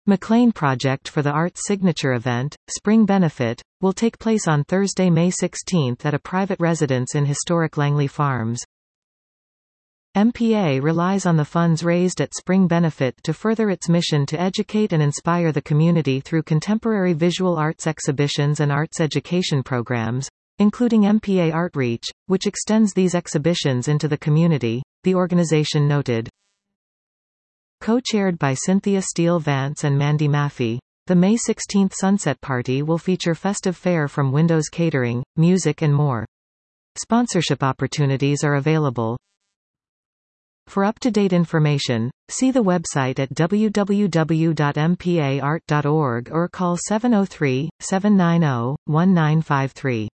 McLean Project for the Arts Signature event, Spring Benefit, will take place on Thursday, May 16 at a private residence in historic Langley Farms. MPA relies on the funds raised at Spring Benefit to further its mission to educate and inspire the community through contemporary visual arts exhibitions and arts education programs, including MPA Artreach, which extends these exhibitions into the community, the organization noted. Co-chaired by Cynthia Steele Vance and Mandy Maffey, the May 16 Sunset Party will feature festive fare from Windows Catering, music and more. Sponsorship opportunities are available. For up-to-date information, see the website at www.mpaart.org or call 703-790-1953.